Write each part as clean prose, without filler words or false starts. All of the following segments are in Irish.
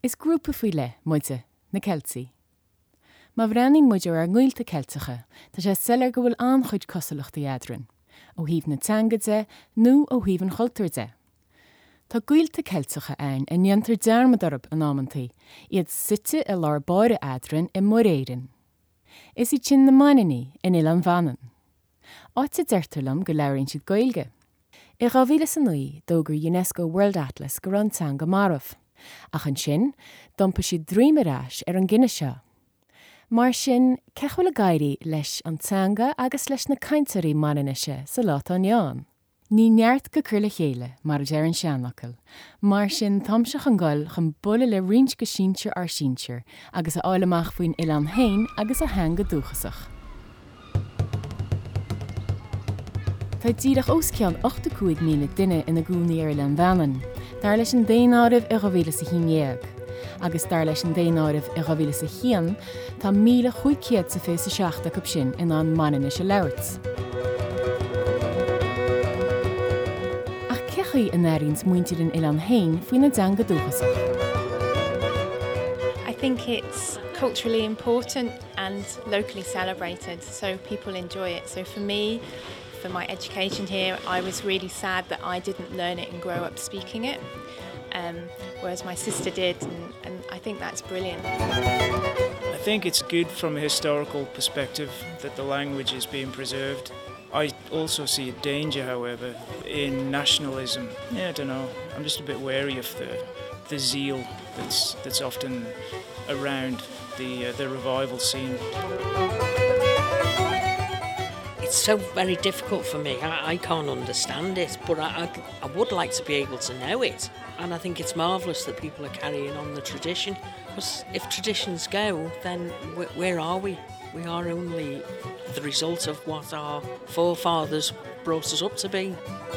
Is grúpa faoi le, muide, na Celtsaí. Má bhreanín muid ar ngúilte Celtacha, tá sé sellar go bhfuil anchuid cosalacht a adran, ó híomh na teangaide nó ó híomh an choultúirde. Tá gúilte Celtacha ein a neantar dearmad orb an ámantaí, iad site i lár báire adran i Moréirin. Is I sin na Mainaní in Ilan Bhanan. Áite deirtarlam go leirinn siad Gaeilge. I 2009 dógur UNESCO World Atlas go raibh teanga marmh, ach an sin dompa siad dríomaráis ar an gcinne seo. Mar sin, cechfuil a gairí leis an teanga agus leis na caintearí Mainaise sa lát an Ján. Ní neart go cur le chéile mar a deir an seanlacail, mar sin tamseach an gáil chun bula le riint go síintear ar síintear agus a áileamach faoin Ilan Hain agus a hang go dúchasach. Tá díreach osceann 85 míle duine ina gúnaí ar Ilan Bhanan, dar leis an déanáribh i 2015, agus dar leis an déanáribh i 2015 tá 1557 go sin in an Mainaise leirt. In Erins muintir in Ilan Hain faoin na teanga dúchasach. I think it's culturally important and locally celebrated, so people enjoy it. So for me, for my education here, I was really sad that I didn't learn it and grow up speaking it, whereas my sister did, and I think that's brilliant. I think it's good from a historical perspective that the language is being preserved. I also see a danger, however, in nationalism. Yeah, I don't know. I'm just a bit wary of the zeal that's often around the revival scene. It's so very difficult for me. I can't understand it, but I would like to be able to know it. And I think it's marvellous that people are carrying on the tradition. Because if traditions go, then where are we? We are only the result of what our forefathers brought us up to be.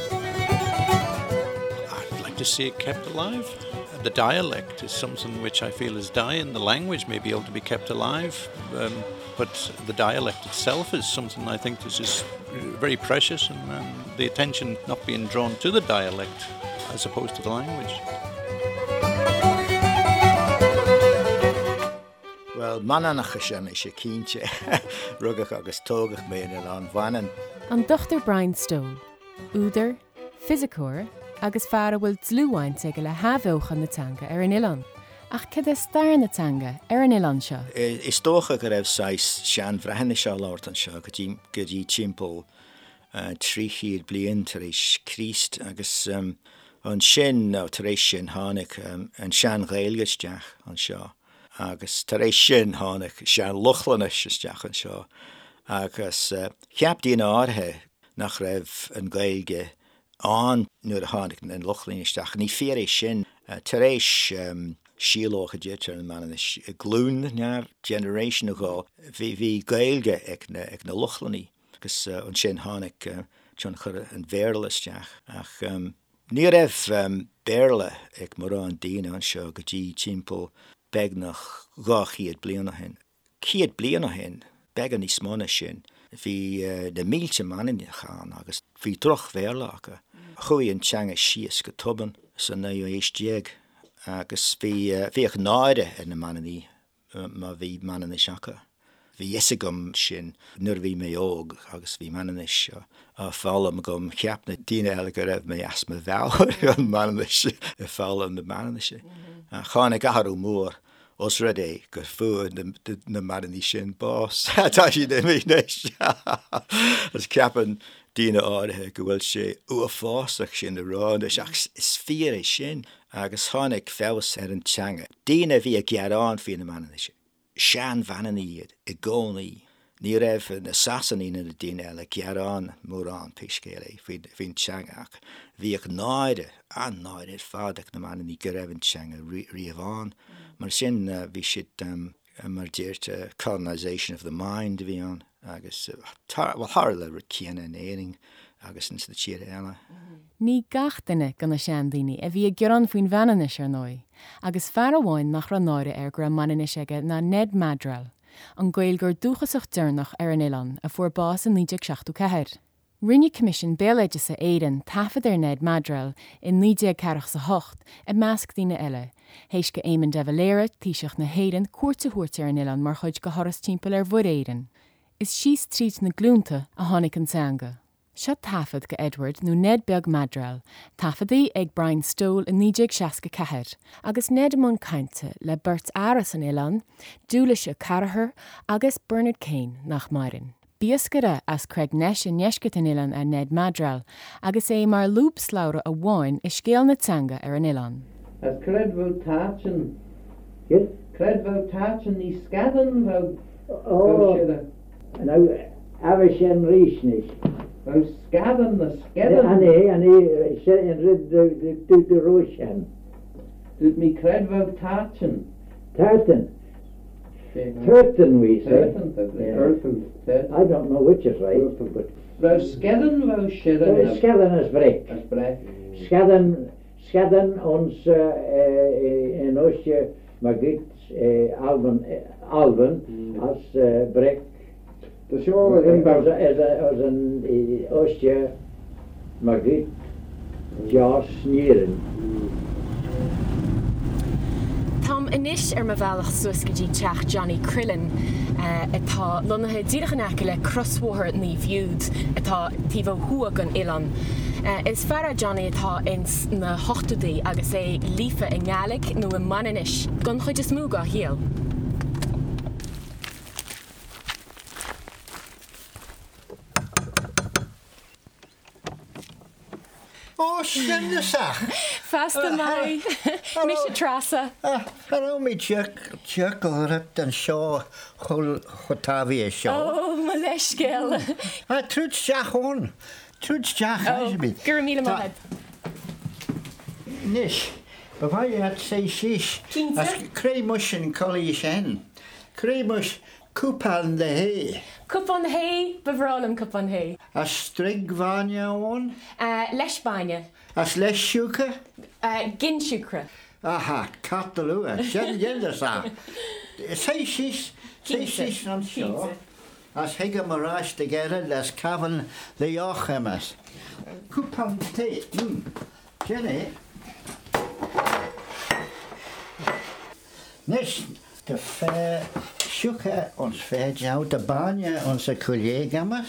I'd like to see it kept alive. The dialect is something which I feel is dying. The language may be able to be kept alive, but the dialect itself is something I think this is very precious, and the attention not being drawn to the dialect as opposed to the language. Well, mananacha sin is cínte rugach agus tógach mé in Ilan Bhanan. An Dr. Brian Stoll, údar, physicúr agus fear bhfuil tlúhainte go le hathócha na teanga ar an Ilan. Ach cad is stair na teanga ar an Ilan seo? Is tócha go raibh sais sean bhreithne seo láirt an seo go dtí timpeall 300 bliain tar éis Christ agus an sin tar éis sin tháinig an sean Ghaeilgeisteach an seo. Agus tar éis sin tháinig sean Luchtlanis isteach an seo. Agus cheap dín áthe nach raibh an Gaeilge an nuair a tháinig an Luchtlain isteach. Ní fér éis sin tar éis síolócha déitir an Mainaise glún near generation ago bhí Gaeilge ag na Luchtlainní agus an sin tháinig John chur an bhéarla isteach. Ach ní raibh béarla ag mar an daine an seo go dtí timpeall begnach 200 bliana hen. 100 bliana hen, began ní smóna sin. Bhí na mílte Mainaine chan agus bhí troch bhéarlacha. Chuí an teanga síos go tuban san 19 agus bhí ag náide in na Mainaí má bhí Mainaise. Bhí iasagam sin nuair bhí mé óg agus bhí Mainaise a fálam gom cheap na daine eile go raibh mé asma bhealr an Mainaise a fálam na Mainaise. Chána gaharú mór os rudé gur fuair na Mainaí sin bás. Tá sí na míneis. As ceapan daine áirithe go bhfuil sé uafásach sin na rán ach is fíor é sin agus tháinig fés ar an teanga. Daine bhí a gearán fí na Mainaise. Sean Bhanan iad I gcónaí. Ní raibh na Sasaní na daine eile gearán mórán peiscéala faoin teangaach. Bhí ag náide fádach na Mainaí go raibh an teanga riamháin. Mar sin bhí siad mar déirte colonisation of the mind bhí an agus thar le céanna an éing agus ins na tíre eile. Ní gach duine gan na sean daoine a bhí ag gearán faoin Bhainaise ar nói, agus fear amháin nach ranáire ar gur Mainaise aige na Ned Madral, an Gaeilgeoir dúchasach dúrnach ar an Ilan a fuair bás in 1964. Rinne Commission béleide sa éan tafad Ned Madrell in 1948 I measc dína eile. Héis go éimean de bhléire tíiseach na héan cuairte thuirte an Ilan mar chuid go horas timpeall bhud éan. Is síos tríd na glúnta a tháinig an teanga. Seo tafad go Edward nó Ned beag Madrell, tafadaí ag Brian Stoll in 1964, agus Ned amón cainte le Bert Aras an Ilan, dúla se Carragher agus Bernard Kane nach Marin. Bíoscada as Craig Nesh in Neshket an Ilan a Ned Madrell, agus é mar lúb sláire a bháin I scéal na teanga ar an Ilan. As credfil táchan, credfil táchan ní scadan bhil siad. Now, Avashan Rishnish. Bhil scadan na scadan. Annie, in rid the Roshan. Dúd mi credfil táchan. Tartan. Turton, we say. Turton. I don't know which is right. But Bhil scadan bhil siad. Scadan is break. As brek. Scadan ons in Osje Magit Alban as break. The show as an Osje Magit Joss Nieren. Tom inis ma bhealach suascadí teach Johnny Crillin atá lonathe díreach an aice le crossmhór ní bhiúd atá tíomh thuag an Ilan. Is fearr Johnny atá ins na hochtadaí agus é lífa in ngálaigh nó in mananis gon chuid is smúga hial. Oh, Sindasach. Fasta mai. Misha Trasa. Hello, me chuckle ripped and shaw Hotavia shaw. Oh, Maleshgil. Trud Shachon. Trud Shach. Oh, Guramila Mahad. Nish. But why you had to say shish? As Craymush and Collie Shen. Craymush. Coupan the hay. Coupan hay, bevrolam coupan hay. As strig vanya on. Leshbanya. As lesh shuka. Ginshukra. Aha, Catalua. Shen Yeldersa. Say shish on shore. As Higa Marash together, as Cavan the Yochemas. Coupan tea. Jenny. Nish. De fair shuka ons fair jou de banja onze collega's.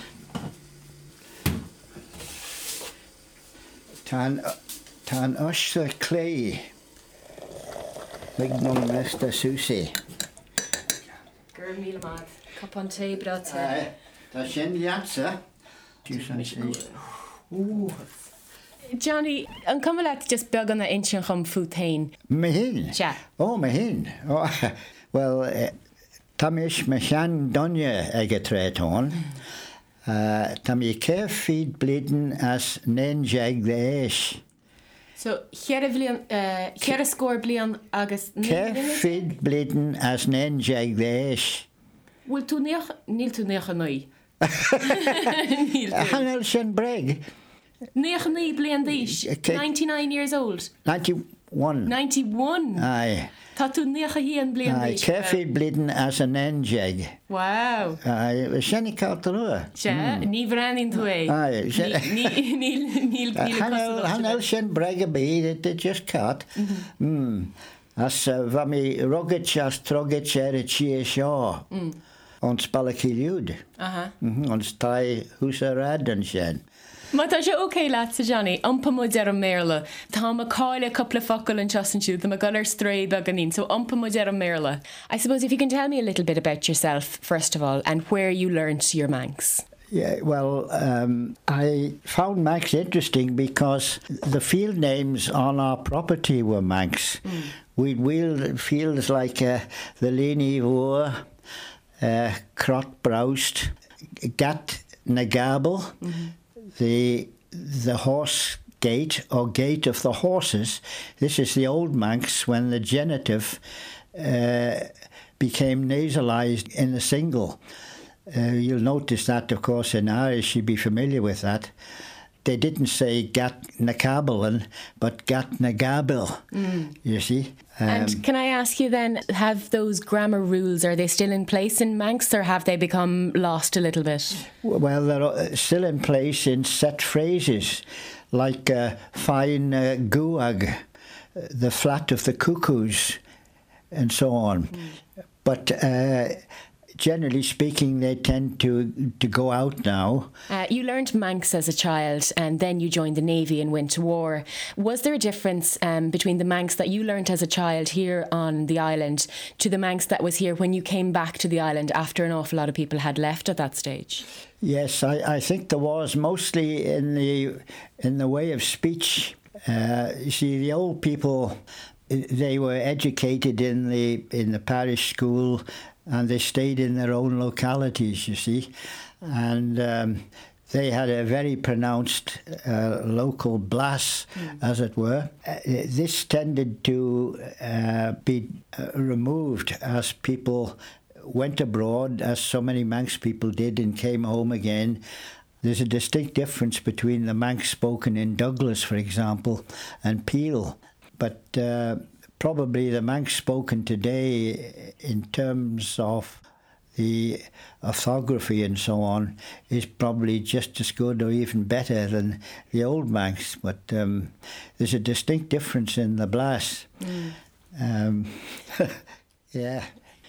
Tan osje clay. Lignon Mr. Susie. Gurmilmad. Kapon te brate. Dat shen jatsa. Ooh. Johnny, an cumlaat just beag an ancient chum futain. Mehin. Ja. Oh, mehin. Oh, well, tamish mechan donje egetreton. Tam je keer feed bliden as nenjag de esh. So, here score blian agus. Keer feed bliden as nenjag de esh. Wil tu nil tu nech noi. Hanel shen breg. 99 blian dish. 99 years old. 91. 91. Aye. Tatu necha hien blian Aye, dish. kefi bliden as an enjeg. Wow. Aye, shenny kalterua. Ja, ni vranin twee. Aye, Ni Hanel shen brega be it just cut. As vami roget as troget er chi shaw. Ons balakiliud. Aha. Ons tai husa raden shen. Maar dat is oké laat ze Johnny. Amper moet er merle. Tá ma cáile couple of fakkel and just and shoot them a guller stray baganin. So amper moet er merle. I suppose if you can tell me a little bit about yourself first of all and where you learned your Manx. Yeah, well, I found Manx interesting because the field names on our property were Manx. We'd wheeled fields like the Leni Voer, Crot Broust, Gat Nagabel. The horse gate or gate of the horses. This is the old Manx when the genitive became nasalized in a single. You'll notice that, of course, in Irish. You'd be familiar with that. they didn't say Gat Nakabelan, but Gat Nagabil, you see. And can I ask you then, have those grammar rules, are they still in place in Manx, or have they become lost a little bit? Well, they're still in place in set phrases, like fine guag, the flat of the cuckoos, and so on. But generally speaking, they tend to go out now. You learned Manx as a child, and then you joined the Navy and went to war. Was there a difference between the Manx that you learned as a child here on the island to the Manx that was here when you came back to the island after an awful lot of people had left at that stage? Yes, I think there was, mostly in the way of speech. You see, the old people, they were educated in the parish school, and they stayed in their own localities, you see. And they had a very pronounced local blass, as it were. This tended to be removed as people went abroad, as so many Manx people did, and came home again. There's a distinct difference between the Manx spoken in Douglas, for example, and Peel. But probably the Manx spoken today, in terms of the orthography and so on, is probably just as good or even better than the old Manx. But there's a distinct difference in the blass. Yeah.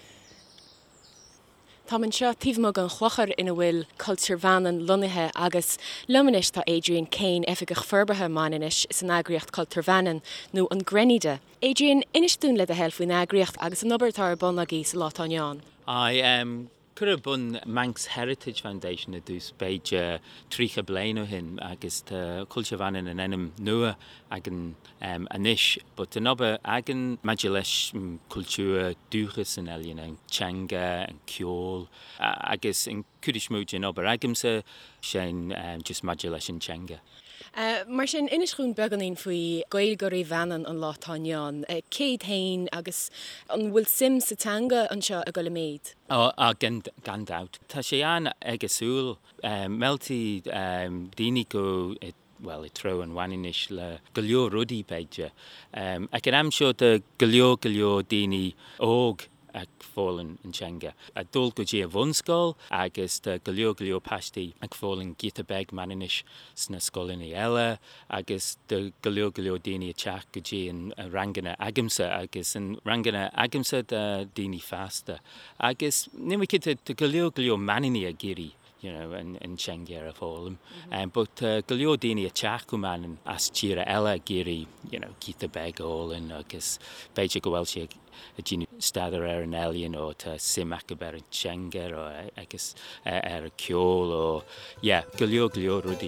Tá man seo tíomh an chlochar ina bhfuil cultúr bhanan lonithe agus lumanis tá Adrian Kane efigach ferbathe maninis is an agriocht cultúr bhanan nó an grenide. Adrian, inis dún le a helf faoin agriocht agus an obertar bon agé sa látáneán. Cur a bun Manx Heritage Foundation a dús beid trícha bliain ó hin agus tá cultúr bhanan an enam nua agan anis, but an ober agan maidir leis cultúr dúchas an eilíon an teanga an ceol agus an cuidish múid an ober agamsa sin just maidir leis an teanga. Mar sin inis chun beganín faoi gailgurí bhanan an látáneán, céad hain agus an bhfuil sim sa teanga an seo a go le méid. Gandát. Tá sé an agasúil meltí daoine go i tro an bhainis le go leor rudaí beide. Ag an am seo de go leor daoine óg ag fólan an teanga. A dul go dtí a bhunscáil agus de go leor pastí ag fólan gita beg maninis sna scólaí eile agus de go leor daoine a teach go dtí an rangana agamsa agus an rangana agamsa de daoine fasta. Agus nimmi cite de go leor manini a giri, you know, and Shengier of all but Galio Dini a Chakuman as Chira Ella Giri, you know, Keita Beg all and Agus Beja Goelchi a Gini Stadder an Alien or to Simakaber and Shenger or Agus a Kyol or yeah, Galio Rudi.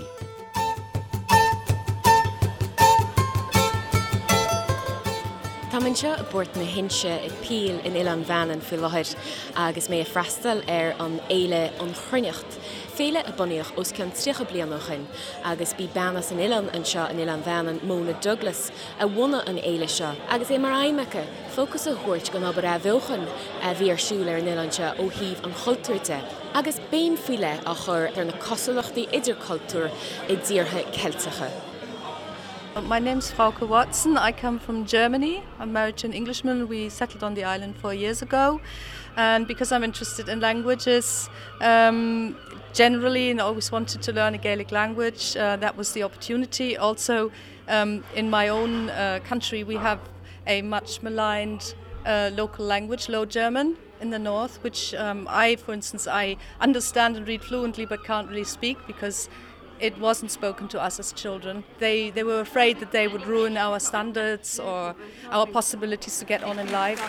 Tá man seo a bort na hinse ag píl in Ilan Bhanan fi láthir agus mé a freastal an éile an chruneacht. Féile a buíoch os cean trícha blianachin agus bí banas an Ilan an seo an Ilan Bhanan Mona Douglas a bhuna an éile seo. Agus é mar aimimecha focus a thuirt go aber a bhilchan a bhí arsúil an Ilan seo ó híomh an chultúirte. Agus béim fiile a chur ar na cosalachtaí idircultúr I ddíortha Celtacha. My name's Frauke Watson. I come from Germany. I'm married to an Englishman. We settled on the island 4 years ago. And because I'm interested in languages, generally, and always wanted to learn a Gaelic language, that was the opportunity. Also, in my own country, we have a much maligned local language, Low German, in the north, which for instance, I understand and read fluently but can't really speak because it wasn't spoken to us as children. They were afraid that they would ruin our standards or our possibilities to get on in life.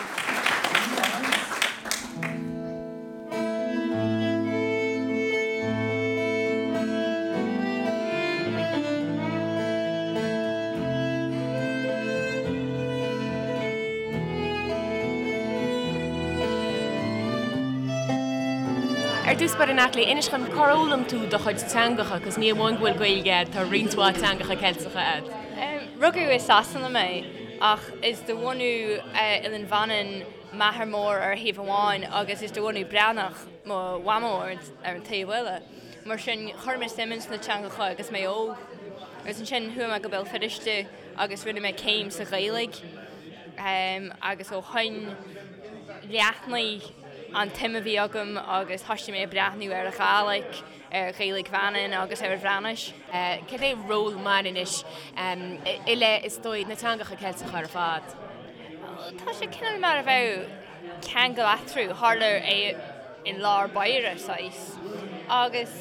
Dus bar an atla inis gan chorólam tú do chuid teangacha agus ní bhain bhfuil gailge tá riontuá teangacha Celtacha ad. Rugadh is sasanna mé ach is the one who Ilan Bhanan maithar mór ar híomh amháin agus is the one who breanach má bhamór ar an taobhile. Mar sin Chorma Simmons na teangacha agus mé óg Agus an sin thuama go bhfuil fidiriste agus rinne me céim sa Gaeilge agus ó hain leathnaí an timime bhí agam agus thoiste mé breathnú ar a Gaeilge Gaeilge Vannin agus ar Bhreanis. Cad é ról marinis ile is dóid na teangacha Celtach ar fad? Tá sé cinál mar a bheith cean go leathrú hálar é in lár baire sais. Agus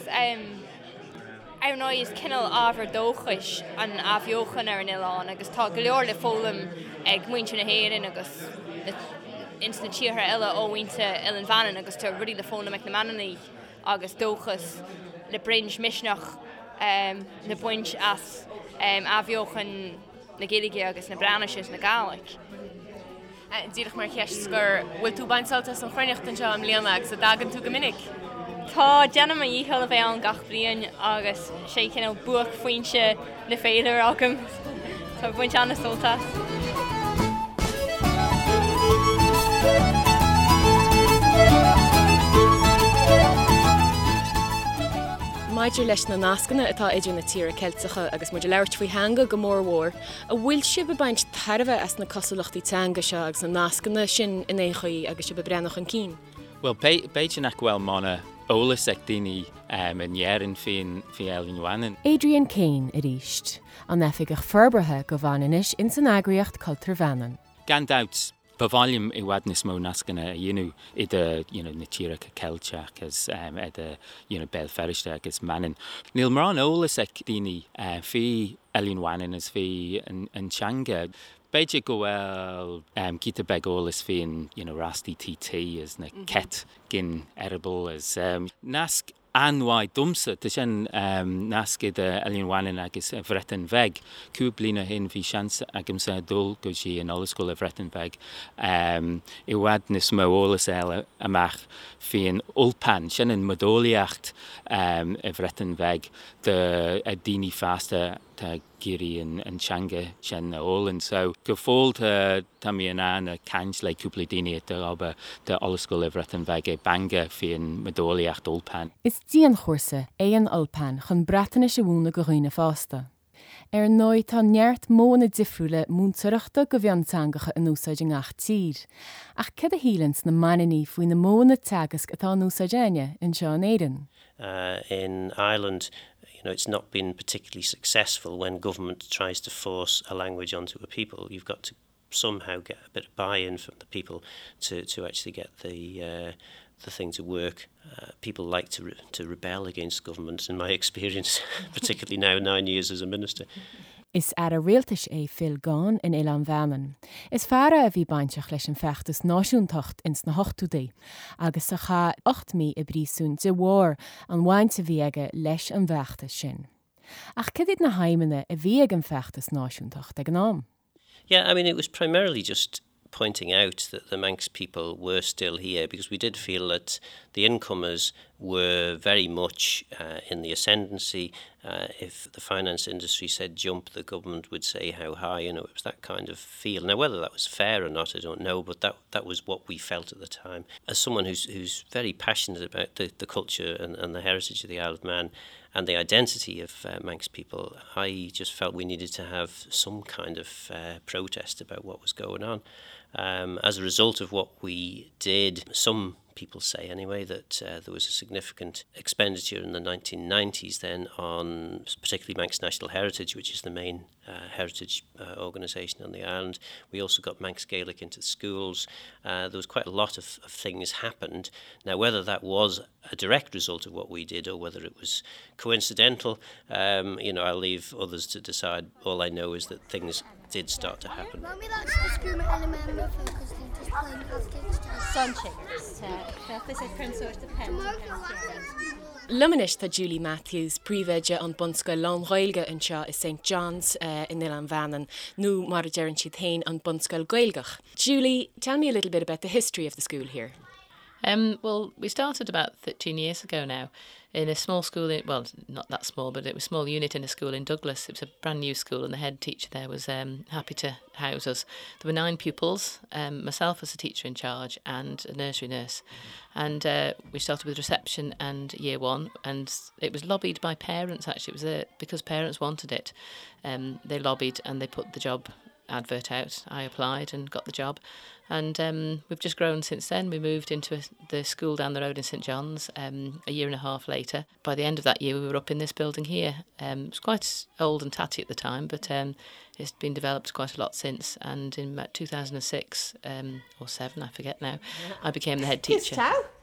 is cinál ábhar dóchais an abheochan ar an Ileán agus tá go leor le fólam ag muinte na héireann agus ins na tíortha eile óhainte Ileán Vannin agus tá rudí le fólam ag na mananaí agus dóchas le brinch misneach na buint as abheochan na Gaeilge agus na Bhreanis na Gaeilge. Díadach mar cheist gur bhfuil tú baintealtas an chroineacht an seo am líana agus a dagan tú go minic? Tá deanam a díhil a bheith an gach bliain agus sé cinál buach faoinse na féidir agam. Tá buint anna soltas. Maidir leis na nascanna atá idir na tíre Celtacha agus muidir leirt faoi hanga go mór mhór, a bhfuil si be baint tarbheith as na cosúlachtaí teanga seo agus na nascanna sin in échaí agus si be brenach an cín. Well, beidir nach bhfuil mána ólas ag daoine an dhearann faoin Ileán Vannin. Adrian Kane a ríist, an efig ag ferberthe go bhaninis in san agriocht Cultúr Vannin. Gandát, bhhailm I bhhaid mó nascanna a dhéanú I na tíreacha Celteach as bell feriste agus manin. Níl mar an ólas ag daoine faoi Ileán Vannin as faoi an teanga. Beidir go bhfuil cíta beag ólas faoin rastí TT as na cet gin erbal as nasc anhaid dumsa, tá sin nascid Ileán Vannin agus Bhreatain Bheig. Cúb blina hin bhí seans agam sa dul go sí an olascoil a Bhreatain Bheig. I bhhaid na smó ólas eile amach faoin ulpan, sin an modóliacht a Bhreatain Bheig de a daoine fásta tá géirí an teanga sin na ólan. So go fóil tá míon an a caint le cúpla daoine de de olascoil a Bhreatain Bheig é banga faoin modóliacht ulpan. Is díon chósa é an ulpan chun bratainna se bhúna go roiine fásta. Nóid tá neart móna difriúla múntareachta go bhí an teangacha in úsáid an gach tír. Ach cad a hílans na mananaí faoin na móna teagas atá an úsáid aine in seo an éireann. In Ireland, it's not been particularly successful when government tries to force a language onto a people. You've got to somehow get a bit of buy-in from the people to actually get the thing to work. People like to rebel against government, in my experience, particularly now 9 years as a minister. Is ar a réaltais é Phil Gáin in Ileán Vannin. Is fearra a bhí bainteach leis an feachtas náisiúntacht ins na 8 agus a cha 8 mí I brísún de mhór an bhainte bhí aige leis an bheachtas sin. Ach cad iad na haimine a bhí ag an feachtas náisiúntacht ag an am? Yeah, I mean, it was primarily just pointing out that the Manx people were still here because we did feel that the incomers were very much in the ascendancy. If the finance industry said jump, the government would say how high. It was that kind of feel. Now, whether that was fair or not, I don't know, but that was what we felt at the time. As someone who's very passionate about the culture and the heritage of the Isle of Man and the identity of Manx people, I just felt we needed to have some kind of protest about what was going on. As a result of what we did, some people say anyway that there was a significant expenditure in the 1990s then on particularly Manx National Heritage, which is the main heritage organisation on the island. We also got Manx Gaelic into schools. There was quite a lot of things happened. Now, whether that was a direct result of what we did or whether it was coincidental, I'll leave others to decide. All I know is that things did start to happen. Lumanis tá Julie Matthews, príomhhéide an bunscoil Lán Ghaeilge in seo is St. John's in Ileán Vannin, nó mar a dearann siad hain an bunscoil Gaeilgeach. Julie, tell me a little bit about the history of the school here. Well, we started about 13 years ago now in a small school, well, not that small, but it was a small unit in a school in Douglas. It was a brand new school and the head teacher there was happy to house us. There were 9 pupils, myself as a teacher in charge and a nursery nurse. And we started with reception and year 1, and it was lobbied by parents actually. It was because parents wanted it. They lobbied and they put the job advert out. I applied and got the job. And we've just grown since then. We moved into the school down the road in St John's a year and a half later. By the end of that year, we were up in this building here. It was quite old and tatty at the time, but it's been developed quite a lot since. And in about 2006 or 7, I forget now, I became the head teacher.